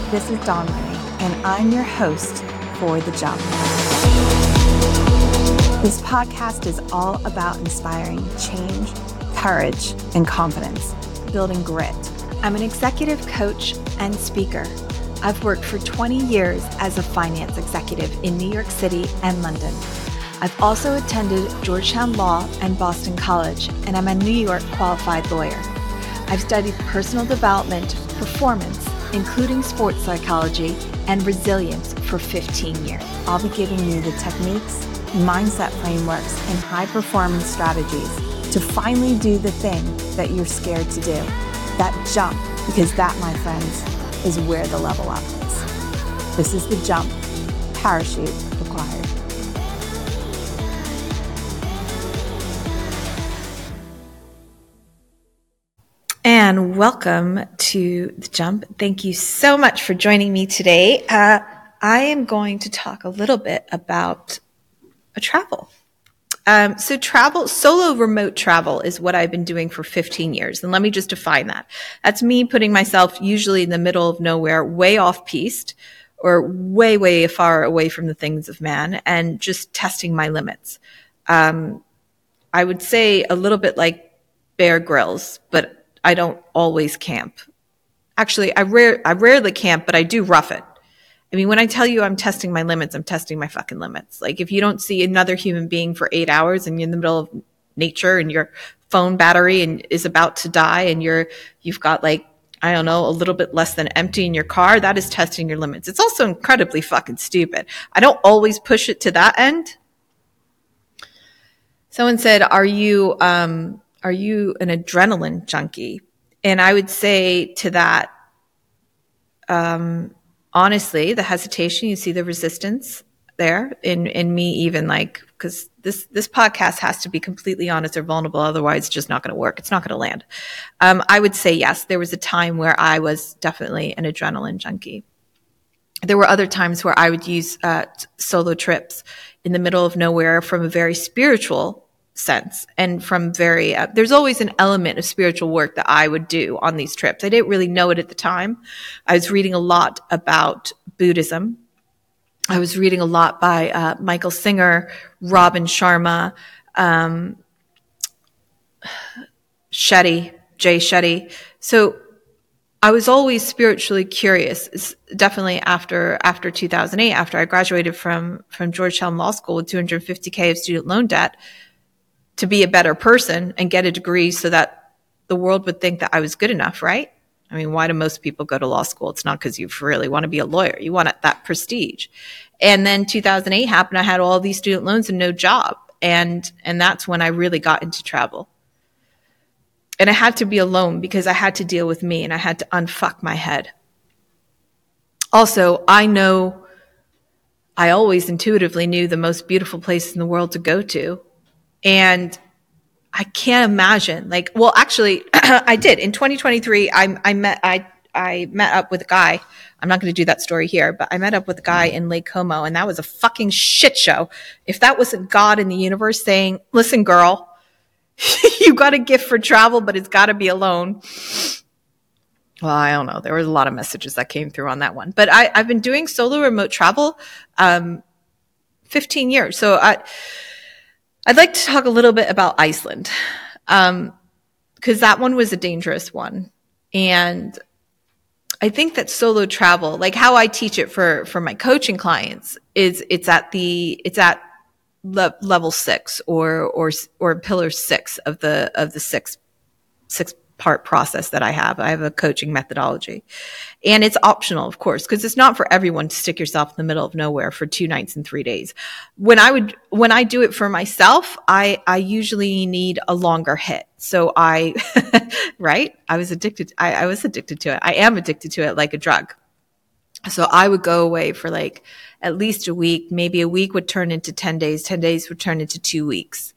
This is Dawn Marie, and I'm your host for The Jump. This podcast is all about inspiring change, courage, and confidence, building grit. I'm an executive coach and speaker. I've worked for 20 years as a finance executive in New York City and London. I've also attended Georgetown Law and Boston College, and I'm a New York qualified lawyer. I've studied personal development, performance, including sports psychology, and resilience for 15 years. I'll be giving you the techniques, mindset frameworks, and high-performance strategies to finally do the thing that you're scared to do. That jump, because that, my friends, is where the level up is. This is The Jump. Parachute required. And welcome to The Jump. Thank you so much for joining me today. I am going to talk a little bit about travel. Solo remote travel is what I've been doing for 15 years. And let me just define that. That's me putting myself usually in the middle of nowhere, way off piste, or way, way far away from the things of man, and just testing my limits. I would say a little bit like Bear Grylls, but I don't always camp. Actually, I rarely camp, but I do rough it. I mean, when I tell you I'm testing my limits, I'm testing my fucking limits. Like, if you don't see another human being for 8 hours and you're in the middle of nature and your phone battery is about to die and you've got, like, I don't know, a little bit less than empty in your car, that is testing your limits. It's also incredibly fucking stupid. I don't always push it to that end. Someone said, are you an adrenaline junkie? And I would say to that, honestly, the hesitation, you see the resistance there in me, even, like, because this podcast has to be completely honest or vulnerable. Otherwise, it's just not going to work. It's not going to land. I would say, yes, there was a time where I was definitely an adrenaline junkie. There were other times where I would use solo trips in the middle of nowhere from a very spiritual sense, and from very there's always an element of spiritual work that I would do on these trips. I didn't really know it at the time. I was reading a lot about Buddhism. I was reading a lot by Michael Singer, Robin Sharma, Jay Shetty. So I was always spiritually curious. It's definitely after 2008, after I graduated from Georgetown Law School with $250K of student loan debt, to be a better person and get a degree so that the world would think that I was good enough, right? I mean, why do most people go to law school? It's not because you really want to be a lawyer. You want that prestige. And then 2008 happened. I had all these student loans and no job. And that's when I really got into travel. And I had to be alone because I had to deal with me and I had to unfuck my head. Also, I always intuitively knew the most beautiful place in the world to go to. And I can't imagine, like, well, actually, I did. In 2023, I met up with a guy. I'm not going to do that story here, but I met up with a guy in Lake Como, and that was a fucking shit show. If that wasn't God in the universe saying, listen, girl, you got a gift for travel, but it's got to be alone. Well, I don't know. There was a lot of messages that came through on that one. But I've been doing solo remote travel 15 years. So I'd like to talk a little bit about Iceland, because that one was a dangerous one. And I think that solo travel, like how I teach it for my coaching clients, is it's at level 6 or pillar 6 of the six part process that I have. I have a coaching methodology, and it's optional, of course, because it's not for everyone to stick yourself in the middle of nowhere for 2 nights and 3 days. When I do it for myself, I usually need a longer hit. So right? I was addicted to it. I am addicted to it like a drug. So I would go away for like at least a week. Maybe a week would turn into 10 days. 10 days would turn into 2 weeks.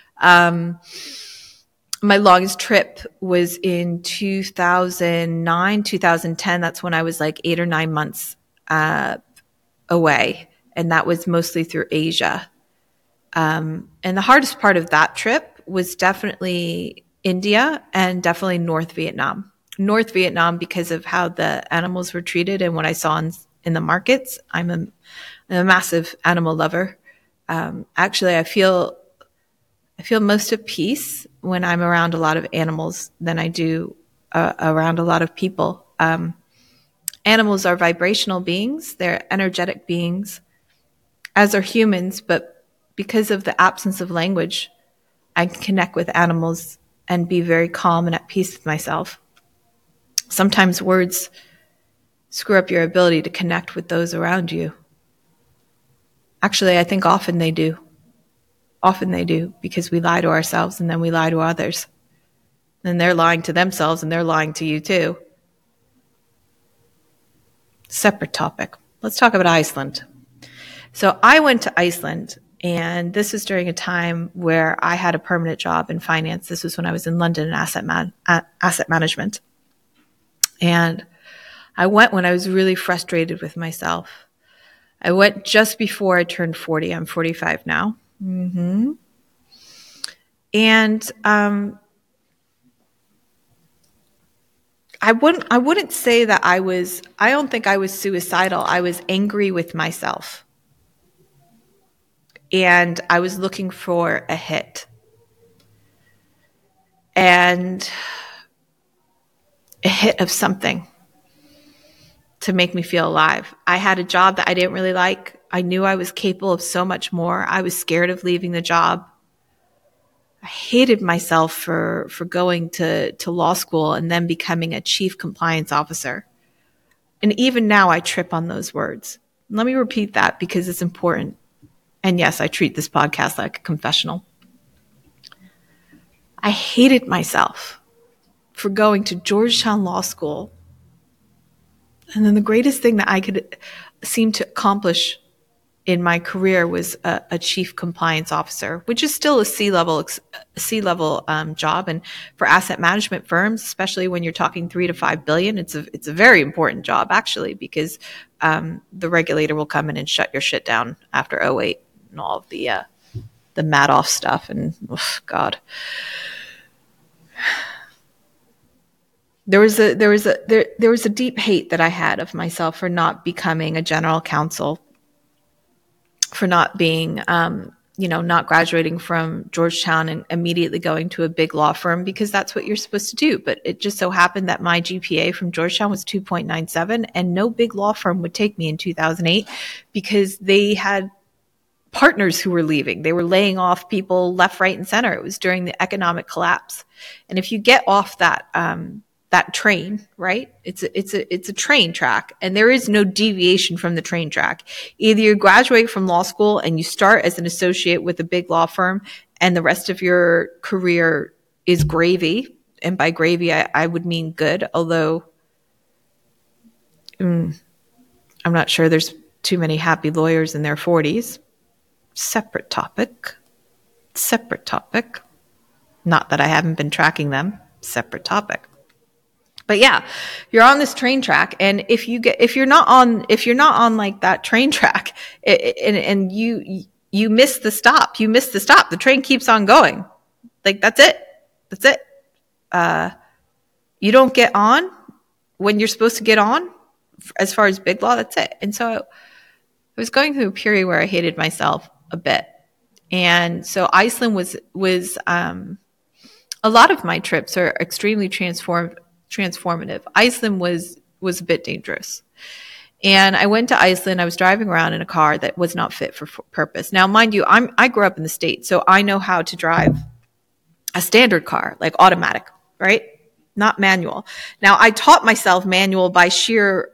My longest trip was in 2009, 2010. That's when I was like 8 or 9 months away. And that was mostly through Asia. And the hardest part of that trip was definitely India and definitely North Vietnam. North Vietnam because of how the animals were treated and what I saw in the markets. I'm a massive animal lover. Actually, I feel most at peace when I'm around a lot of animals than I do around a lot of people. Animals are vibrational beings. They're energetic beings, as are humans, but because of the absence of language, I can connect with animals and be very calm and at peace with myself. Sometimes words screw up your ability to connect with those around you. Actually, I think often they do. Often they do, because we lie to ourselves and then we lie to others. And they're lying to themselves and they're lying to you too. Separate topic. Let's talk about Iceland. So I went to Iceland, and this was during a time where I had a permanent job in finance. This was when I was in London in asset management. And I went when I was really frustrated with myself. I went just before I turned 40. I'm 45 now. And I wouldn't say that I don't think I was suicidal. I was angry with myself. And I was looking for a hit. And a hit of something to make me feel alive. I had a job that I didn't really like. I knew I was capable of so much more. I was scared of leaving the job. I hated myself for going to law school and then becoming a chief compliance officer. And even now I trip on those words. Let me repeat that because it's important. And yes, I treat this podcast like a confessional. I hated myself for going to Georgetown Law School. And then the greatest thing that I could seem to accomplish in my career was a chief compliance officer, which is still a C-level job. And for asset management firms, especially when you're talking 3 to 5 billion, it's a very important job actually, because the regulator will come in and shut your shit down after 2008 and all of the Madoff stuff. And God. There was a deep hate that I had of myself for not becoming a general counsel, for not being, not graduating from Georgetown and immediately going to a big law firm, because that's what you're supposed to do. But it just so happened that my GPA from Georgetown was 2.97, and no big law firm would take me in 2008 because they had partners who were leaving. They were laying off people left, right, and center. It was during the economic collapse. And if you get off that train, right? It's a train track, and there is no deviation from the train track. Either you graduate from law school and you start as an associate with a big law firm, and the rest of your career is gravy. And by gravy, I would mean good, although I'm not sure there's too many happy lawyers in their 40s. Separate topic. Not that I haven't been tracking them. Separate topic. But yeah, you're on this train track, and if you're not on like that train track, and you miss the stop, the train keeps on going. Like that's it. You don't get on when you're supposed to get on, as far as big law. That's it. And so I was going through a period where I hated myself a bit, and so Iceland was a lot of my trips are extremely transformative. Iceland was a bit dangerous. And I went to Iceland. I was driving around in a car that was not fit for purpose. Now, mind you, I grew up in the States, so I know how to drive a standard car, like automatic, right? Not manual. Now, I taught myself manual by sheer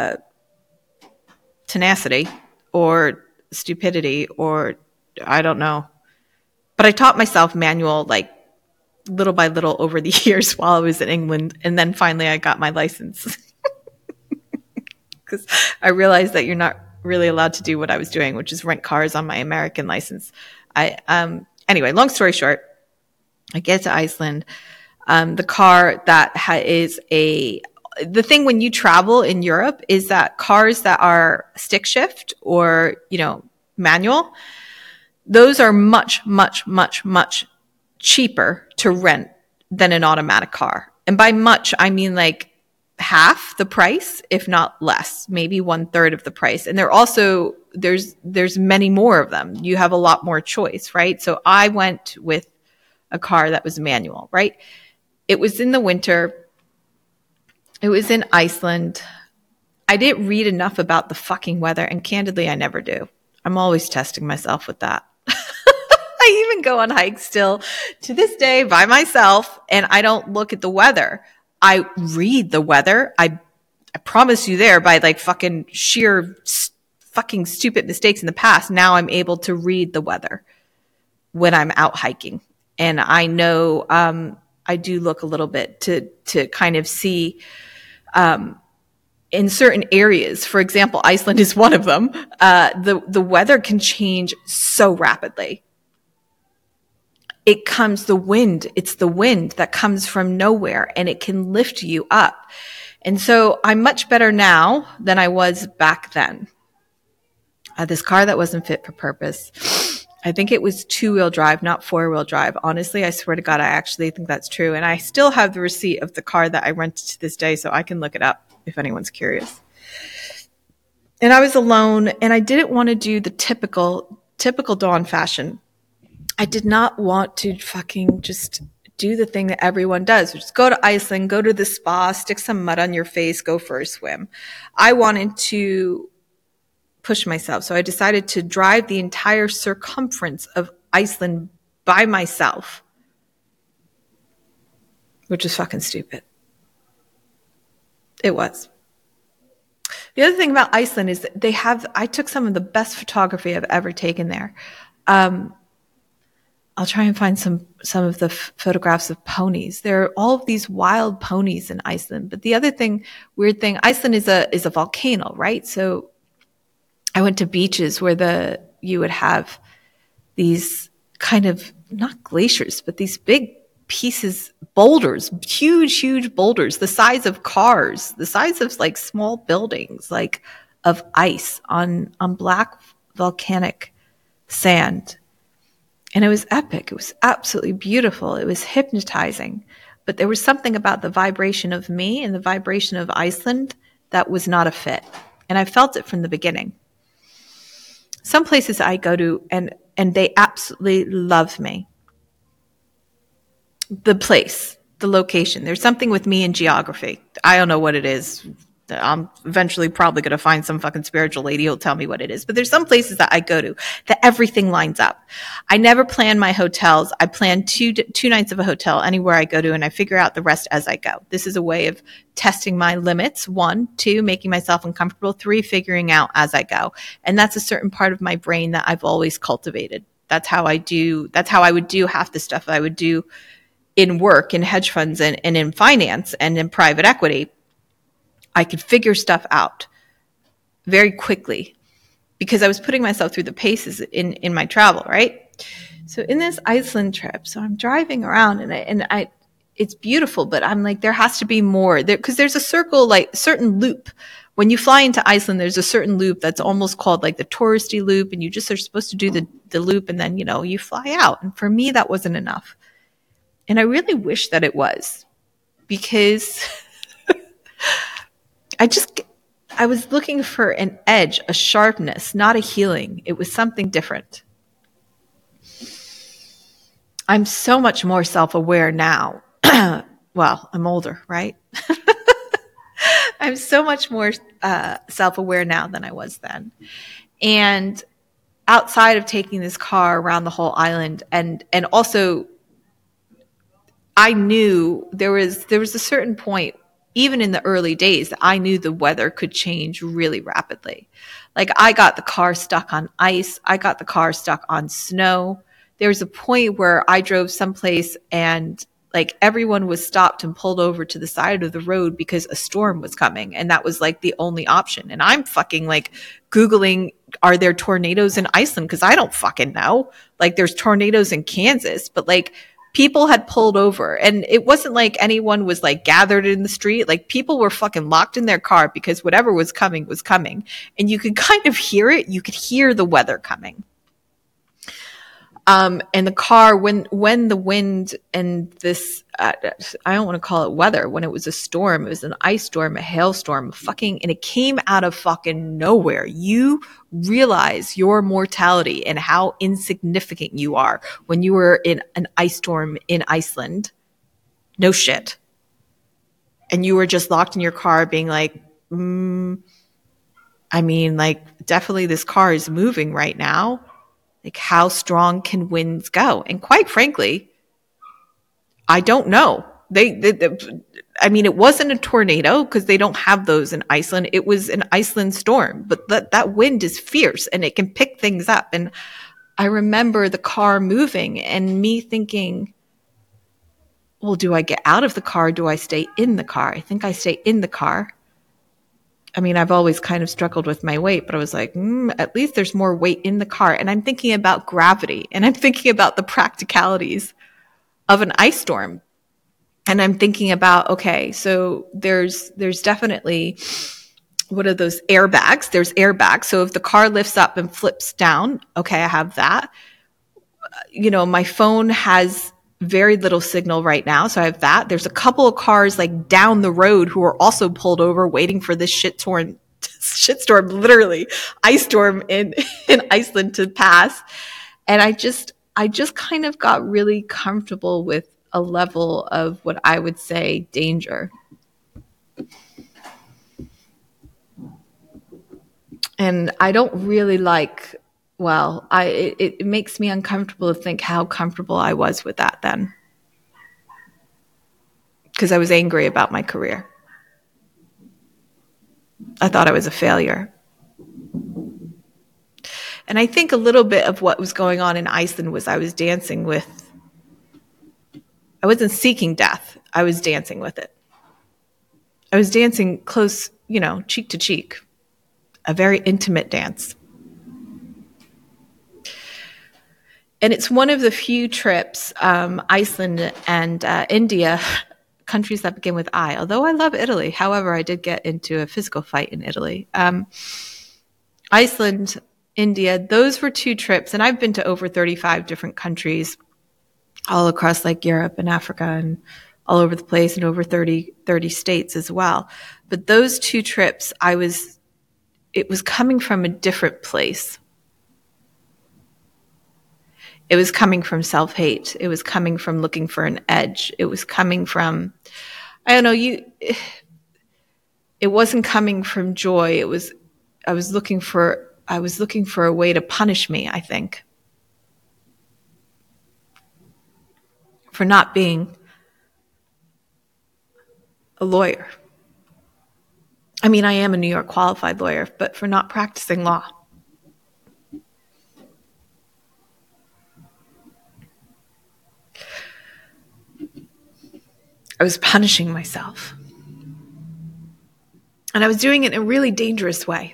tenacity or stupidity, or I don't know. But I taught myself manual like little by little over the years while I was in England. And then finally I got my license because I realized that you're not really allowed to do what I was doing, which is rent cars on my American license. Anyway, long story short, I get to Iceland. The car that the thing when you travel in Europe is that cars that are stick shift or, manual, those are much, much, much, much cheaper to rent than an automatic car. And by much, I mean like half the price, if not less, maybe 1/3 of the price. And there's many more of them. You have a lot more choice, right? So I went with a car that was manual, right? It was in the winter. It was in Iceland. I didn't read enough about the fucking weather, and candidly, I never do. I'm always testing myself with that. I even go on hikes still to this day by myself, and I don't look at the weather. I read the weather. I promise you there, by like fucking sheer fucking stupid mistakes in the past, now I'm able to read the weather when I'm out hiking. And I know I do look a little bit to kind of see in certain areas. For example, Iceland is one of them. The weather can change so rapidly. It's the wind that comes from nowhere, and it can lift you up. And so I'm much better now than I was back then. This car that wasn't fit for purpose. I think it was 2-wheel drive, not 4-wheel drive. Honestly, I swear to God, I actually think that's true. And I still have the receipt of the car that I rented to this day, so I can look it up if anyone's curious. And I was alone, and I didn't want to do the typical Dawn fashion. I did not want to fucking just do the thing that everyone does. Just go to Iceland, go to the spa, stick some mud on your face, go for a swim. I wanted to push myself. So I decided to drive the entire circumference of Iceland by myself, which is fucking stupid. It was. The other thing about Iceland is that I took some of the best photography I've ever taken there. I'll try and find some of the photographs of ponies. There are all of these wild ponies in Iceland. But the other weird thing, Iceland is a volcano, right? So I went to beaches where you would have these kind of, not glaciers, but these big pieces, boulders, huge boulders, the size of cars, the size of like small buildings, like of ice on black volcanic sand. And it was epic. It was absolutely beautiful. It was hypnotizing. But there was something about the vibration of me and the vibration of Iceland that was not a fit. And I felt it from the beginning. Some places I go to and they absolutely love me. The place, the location. There's something with me in geography. I don't know what it is. I'm eventually probably going to find some fucking spiritual lady who'll tell me what it is. But there's some places that I go to that everything lines up. I never plan my hotels. I plan two nights of a hotel anywhere I go to, and I figure out the rest as I go. This is a way of testing my limits. 1, 2, making myself uncomfortable. 3, figuring out as I go. And that's a certain part of my brain that I've always cultivated. That's how I would do half the stuff I would do in work, in hedge funds, and in finance, and in private equity. I could figure stuff out very quickly because I was putting myself through the paces in my travel, right? So in this Iceland trip, so I'm driving around and it's beautiful, but I'm like, there has to be more there because there's a circle, like certain loop. When you fly into Iceland, there's a certain loop that's almost called like the touristy loop, and you just are supposed to do the loop, and then you fly out. And for me, that wasn't enough, and I really wish that it was because. I was looking for an edge, a sharpness, not a healing. It was something different. I'm so much more self-aware now. Well, I'm older, right? I'm so much more self-aware now than I was then. And outside of taking this car around the whole island, and also I knew there was a certain point, even in the early days, I knew the weather could change really rapidly. Like I got the car stuck on ice. I got the car stuck on snow. There was a point where I drove someplace and like everyone was stopped and pulled over to the side of the road because a storm was coming. And that was like the only option. And I'm fucking like Googling, are there tornadoes in Iceland? Because I don't fucking know. Like there's tornadoes in Kansas, but like people had pulled over, and it wasn't like anyone was like gathered in the street. Like people were fucking locked in their car because whatever was coming was coming. And you could kind of hear it. You could hear the weather coming. And the car, when the wind and this, I don't want to call it weather, when it was a storm, it was an ice storm, a hailstorm, and it came out of fucking nowhere. You realize your mortality and how insignificant you are when you were in an ice storm in Iceland. No shit. And you were just locked in your car being like, definitely this car is moving right now. Like, how strong can winds go? And quite frankly, I don't know. It wasn't a tornado because they don't have those in Iceland. It was an Iceland storm, but that wind is fierce and it can pick things up. And I remember the car moving and me thinking, well, do I get out of the car? Do I stay in the car? I think I stay in the car. I've always kind of struggled with my weight, but I was like, at least there's more weight in the car. And I'm thinking about gravity and I'm thinking about the practicalities of an ice storm. And I'm thinking about, okay, so there's definitely, what are those airbags? There's airbags. So if the car lifts up and flips down, okay, I have that. My phone has very little signal right now. So I have that. There's a couple of cars like down the road who are also pulled over waiting for this shitstorm, literally ice storm in Iceland to pass. And I just kind of got really comfortable with a level of what I would say danger. And I don't really like, it makes me uncomfortable to think how comfortable I was with that then. Because I was angry about my career. I thought I was a failure. And I think a little bit of what was going on in Iceland was I wasn't seeking death. I was dancing with it. I was dancing close, cheek to cheek. A very intimate dance. And it's one of the few trips, Iceland and India, countries that begin with I, although I love Italy. However, I did get into a physical fight in Italy. Iceland, India, those were 2 trips. And I've been to over 35 different countries all across like Europe and Africa and all over the place and over 30 states as well. But those 2 trips, it was coming from a different place. It was coming from self-hate. It was coming from looking for an edge. It was coming from, it wasn't coming from joy. I was looking for a way to punish me, I think. For not being a lawyer. I am a New York qualified lawyer, but for not practicing law. I was punishing myself. And I was doing it in a really dangerous way.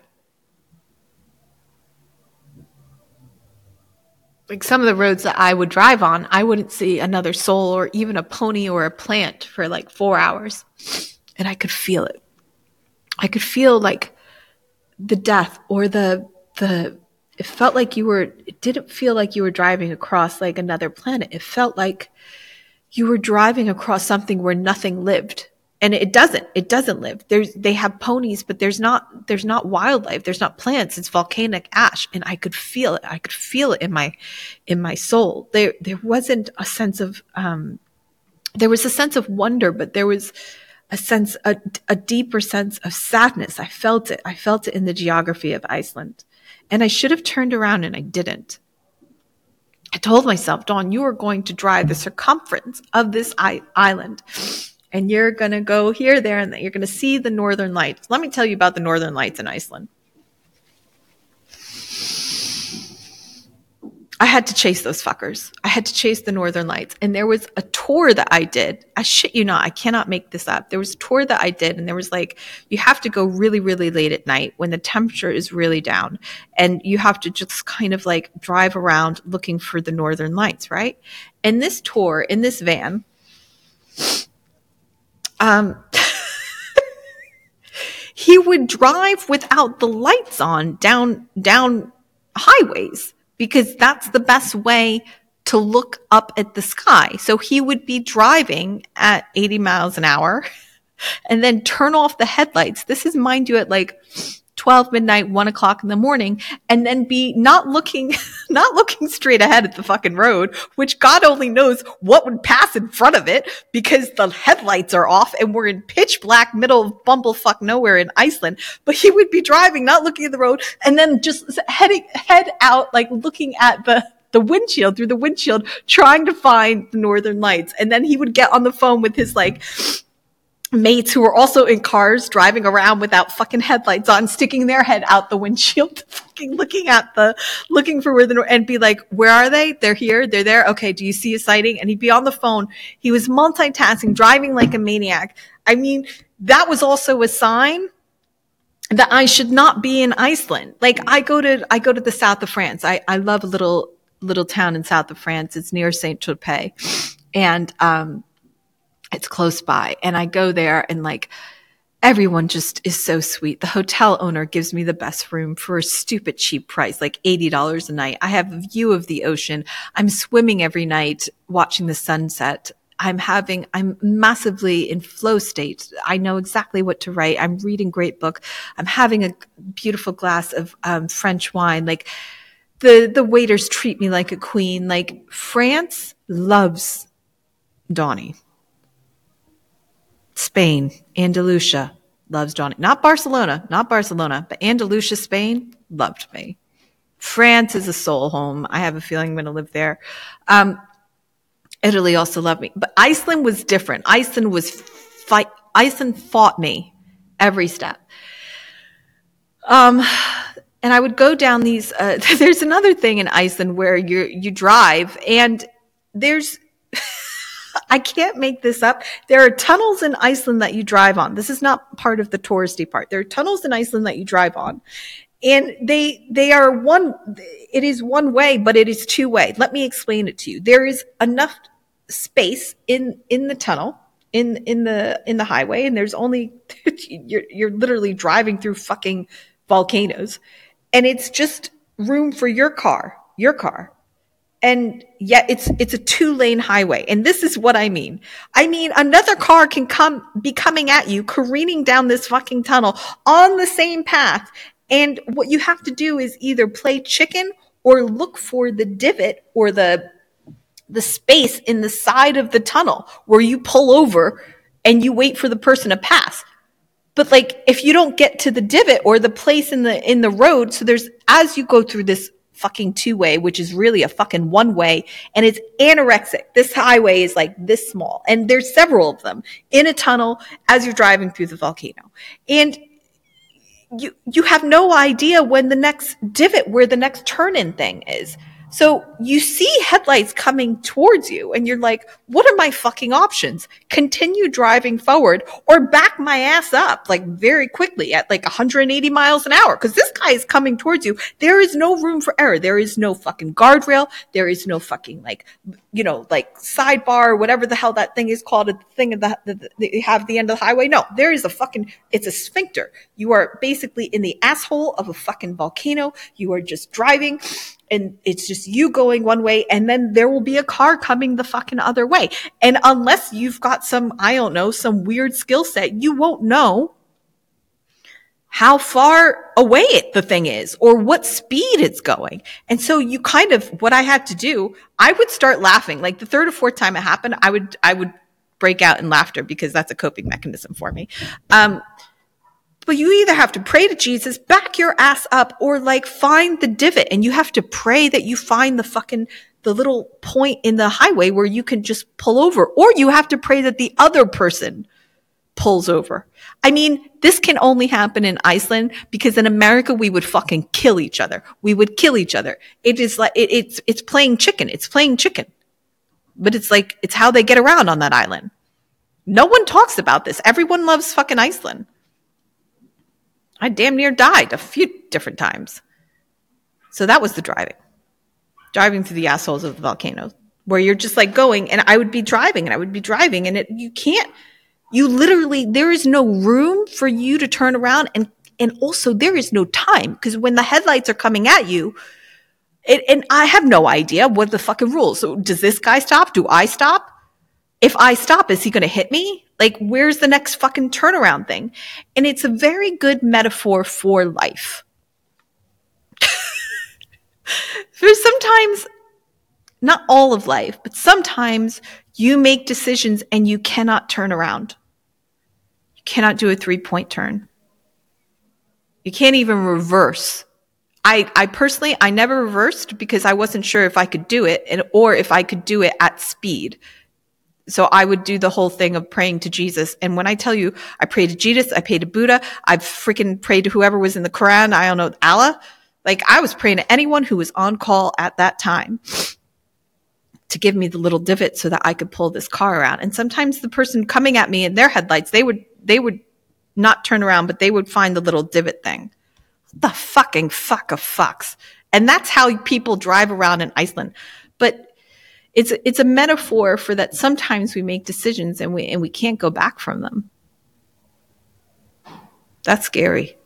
Like some of the roads that I would drive on, I wouldn't see another soul or even a pony or a plant for like 4 hours. And I could feel it. I could feel like the death or it felt like it didn't feel like you were driving across like another planet. It felt like you were driving across something where nothing lived. And it doesn't live. They have ponies, but there's not wildlife. There's not plants. It's volcanic ash. And I could feel it. I could feel it in my soul. There wasn't a sense of, there was a sense of wonder, but there was a deeper sense of sadness. I felt it. I felt it in the geography of Iceland. And I should have turned around and I didn't. I told myself, Dawn, you are going to drive the circumference of this island. And you're going to go here, there, and you're going to see the northern lights. Let me tell you about the northern lights in Iceland. I had to chase those fuckers. I had to chase the northern lights. And there was a tour that I did. I shit you not. I cannot make this up. There was a tour that I did. And there was like, you have to go really, really late at night when the temperature is really down. And you have to just kind of like drive around looking for the northern lights, right? And this tour in this van, he would drive without the lights on down highways because that's the best way to look up at the sky. So he would be driving at 80 miles an hour and then turn off the headlights. This is, mind you, at like 12 midnight, 1 o'clock in the morning, and then be not looking straight ahead at the fucking road, which God only knows what would pass in front of it because the headlights are off and we're in pitch black middle of bumblefuck nowhere in Iceland. But he would be driving, not looking at the road, and then just head out, like looking at the windshield, through the windshield, trying to find the northern lights. And then he would get on the phone with his like mates who were also in cars driving around without fucking headlights on, sticking their head out the windshield, fucking looking for where and be like, where are they? They're here. They're there. Okay. Do you see a sighting? And he'd be on the phone. He was multitasking, driving like a maniac. I mean, that was also a sign that I should not be in Iceland. Like I go to the south of France. I love a little town in south of France. It's near Saint-Tropez. And, it's close by, and I go there, and like everyone just is so sweet. The hotel owner gives me the best room for a stupid cheap price, like $80 a night. I have a view of the ocean. I'm swimming every night, watching the sunset. I'm massively in flow state. I know exactly what to write. I'm reading great book. I'm having a beautiful glass of French wine. Like the waiters treat me like a queen. Like France loves Donnie. Spain, Andalusia loves Johnny. Not Barcelona, but Andalusia, Spain loved me. France is a soul home. I have a feeling I'm going to live there. Italy also loved me. But Iceland was different. Iceland fought me every step. And I would go down these, there's another thing in Iceland where you drive and there's, I can't make this up. There are tunnels in Iceland that you drive on. This is not part of the touristy part. There are tunnels in Iceland that you drive on. And they are it is one way, but it is two way. Let me explain it to you. There is enough space in the tunnel, in the highway, and there's only, you're literally driving through fucking volcanoes. And it's just room for your car. And yet it's a 2-lane highway. And this is what I mean. I mean, another car can be coming at you, careening down this fucking tunnel on the same path. And what you have to do is either play chicken or look for the divot or the space in the side of the tunnel where you pull over and you wait for the person to pass. But like, if you don't get to the divot or the place in the road, so as you go through this fucking 2-way, which is really a fucking 1-way, and it's anorexic. This highway is like this small, and there's several of them in a tunnel as you're driving through the volcano. And you have no idea when the next divot, where the next turn-in thing is. So you see headlights coming towards you and you're like, what are my fucking options? Continue driving forward or back my ass up like very quickly at like 180 miles an hour. Cause this guy is coming towards you. There is no room for error. There is no fucking guardrail. There is no fucking like sidebar or whatever the hell that thing is called. The thing that you have at the end of the highway. No, there is it's a sphincter. You are basically in the asshole of a fucking volcano. You are just driving. And it's just you going one way, and then there will be a car coming the fucking other way. And unless you've got some weird skill set, you won't know how far away the thing is or what speed it's going. And so what I had to do, I would start laughing. Like the third or fourth time it happened, I would break out in laughter because that's a coping mechanism for me. But you either have to pray to Jesus, back your ass up, or like find the divot, and you have to pray that you find the little point in the highway where you can just pull over, or you have to pray that the other person pulls over. I mean, this can only happen in Iceland because in America we would fucking kill each other. We would kill each other. It is like it's playing chicken. It's playing chicken. But it's like it's how they get around on that island. No one talks about this. Everyone loves fucking Iceland. I damn near died a few different times. So that was the driving through the assholes of the volcano where you're just like going, and I would be driving and you literally, there is no room for you to turn around. And also there is no time because when the headlights are coming at you, And I have no idea what the fucking rules. So does this guy stop? Do I stop? If I stop, is he going to hit me? Like, where's the next fucking turnaround thing? And it's a very good metaphor for life. There's sometimes, not all of life, but sometimes you make decisions and you cannot turn around. You cannot do a 3-point turn. You can't even reverse. I personally, I never reversed because I wasn't sure if I could do it or if I could do it at speed. So I would do the whole thing of praying to Jesus. And when I tell you, I pray to Jesus, I pray to Buddha, I freaking prayed to whoever was in the Quran, I don't know, Allah. Like, I was praying to anyone who was on call at that time to give me the little divot so that I could pull this car around. And sometimes the person coming at me in their headlights, they would not turn around, but they would find the little divot thing. The fucking fuck of fucks. And that's how people drive around in Iceland. But it's a metaphor for that sometimes we make decisions and we can't go back from them. That's scary.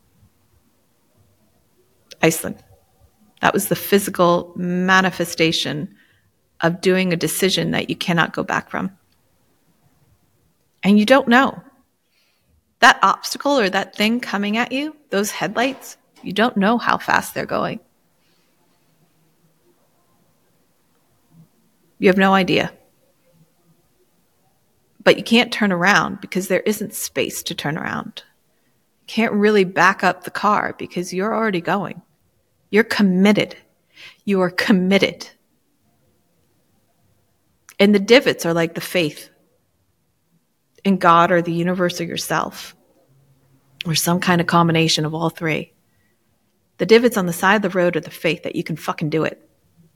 Iceland. That was the physical manifestation of doing a decision that you cannot go back from. And you don't know. That obstacle or that thing coming at you, those headlights, you don't know how fast they're going. You have no idea. But you can't turn around because there isn't space to turn around. You can't really back up the car because you're already going. You're committed. You are committed. And the divots are like the faith in God or the universe or yourself, or some kind of combination of all three. The divots on the side of the road are the faith that you can fucking do it.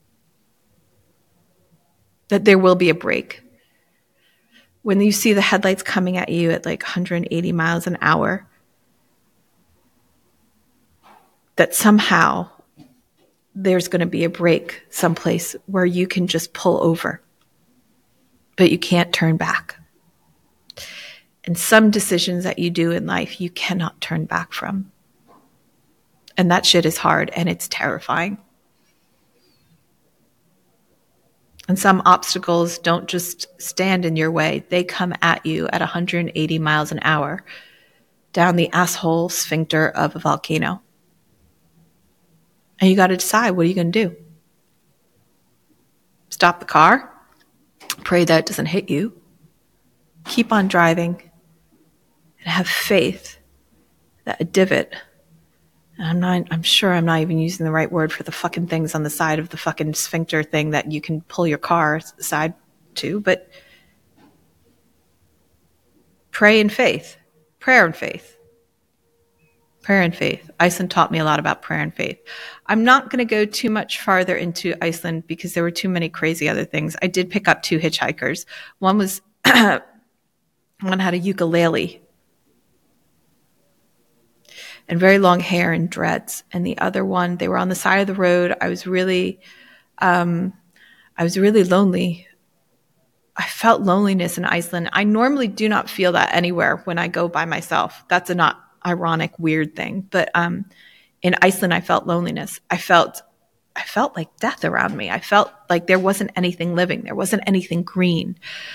That there will be a break. When you see the headlights coming at you at like 180 miles an hour, that somehow there's going to be a break someplace where you can just pull over, but you can't turn back. And some decisions that you do in life, you cannot turn back from. And that shit is hard and it's terrifying. And some obstacles don't just stand in your way. They come at you at 180 miles an hour down the asshole sphincter of a volcano. And you got to decide, what are you going to do? Stop the car? Pray that it doesn't hit you. Keep on driving and have faith that a divot, and I'm sure I'm not even using the right word for the fucking things on the side of the fucking sphincter thing that you can pull your car side to, but pray in faith. Prayer and faith. Prayer and faith. Iceland taught me a lot about prayer and faith. I'm not going to go too much farther into Iceland because there were too many crazy other things. I did pick up 2 hitchhikers. One was, one had a ukulele and very long hair and dreads. And the other one, they were on the side of the road. I was really lonely. I felt loneliness in Iceland. I normally do not feel that anywhere when I go by myself. That's a not ironic, weird thing. But in Iceland, I felt loneliness. I felt like death around me. I felt like there wasn't anything living. There wasn't anything green.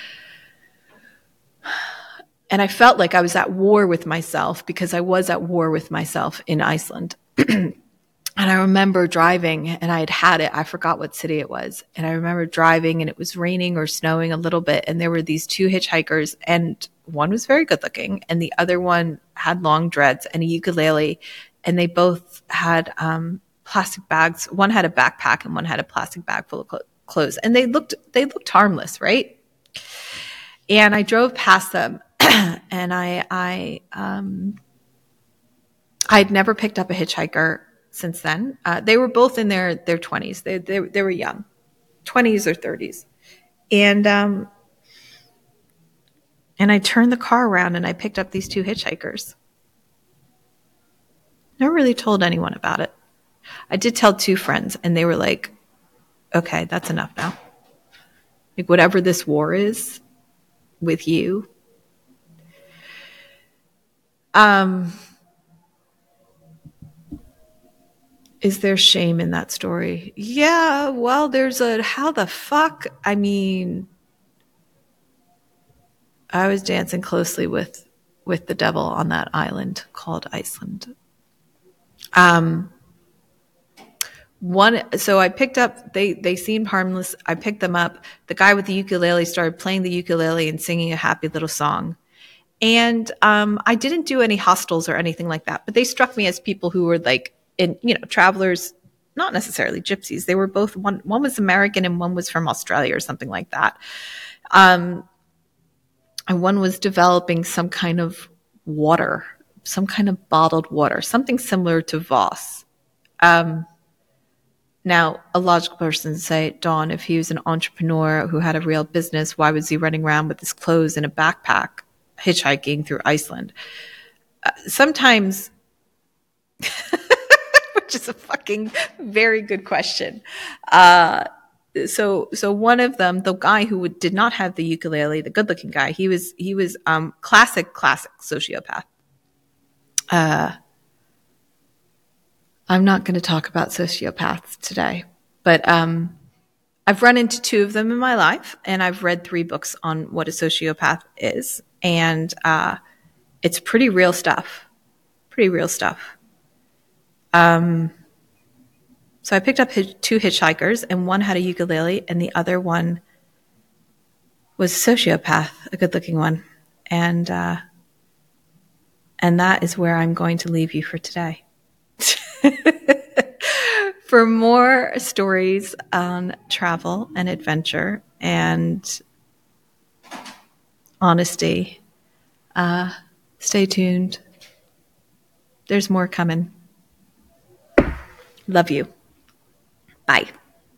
And I felt like I was at war with myself because I was at war with myself in Iceland. And I remember driving and I had it. I forgot what city it was. And I remember driving and it was raining or snowing a little bit. And there were these 2 hitchhikers and one was very good looking and the other one had long dreads and a ukulele. And they both had plastic bags. One had a backpack and one had a plastic bag full of clothes. And they looked harmless, right? And I drove past them and I had never picked up a hitchhiker since then. They were both in their 20s. They were young, 20s or 30s. And I turned the car around and I picked up these 2 hitchhikers. Never really told anyone about it. I did tell 2 friends and they were like, okay, that's enough now. Like whatever this war is with you, Is there shame in that story? Yeah, well, there's a how the fuck? I mean, I was dancing closely with the devil on that island called Iceland. So I picked up, they seemed harmless. I picked them up. The guy with the ukulele started playing the ukulele and singing a happy little song. And I didn't do any hostels or anything like that, but they struck me as people who were like, travelers, not necessarily gypsies. They were both, one was American and one was from Australia or something like that. And one was developing some kind of water, some kind of bottled water, something similar to Voss. Now, a logical person would say, Dawn, if he was an entrepreneur who had a real business, why was he running around with his clothes in a backpack, hitchhiking through Iceland? Sometimes, which is a fucking very good question. So one of them, the guy who did not have the ukulele, the good-looking guy, he was classic sociopath. I'm not going to talk about sociopaths today, but I've run into 2 of them in my life, and I've read 3 books on what a sociopath is, and it's pretty real stuff. Pretty real stuff. So I picked up 2 hitchhikers, and one had a ukulele, and the other one was a sociopath, a good-looking one, and that is where I'm going to leave you for today. For more stories on travel and adventure and honesty, stay tuned. There's more coming. Love you. Bye.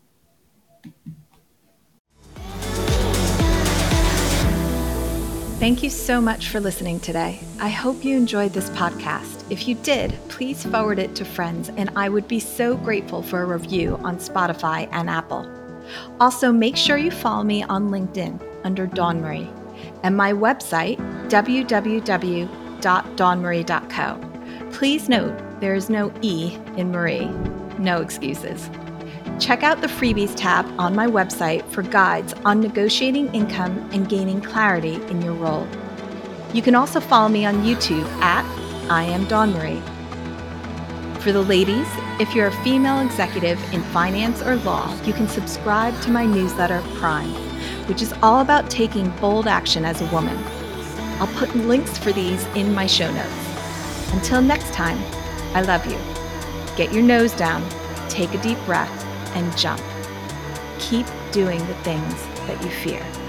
Thank you so much for listening today. I hope you enjoyed this podcast. If you did, please forward it to friends, and I would be so grateful for a review on Spotify and Apple. Also, make sure you follow me on LinkedIn under Dawn Marie and my website, www.dawnmarie.co. Please note there is no E in Marie. No excuses. Check out the freebies tab on my website for guides on negotiating income and gaining clarity in your role. You can also follow me on YouTube at I Am Dawn Marie. For the ladies, if you're a female executive in finance or law, you can subscribe to my newsletter, Prime, which is all about taking bold action as a woman. I'll put links for these in my show notes. Until next time, I love you. Get your nose down, take a deep breath, and jump. Keep doing the things that you fear.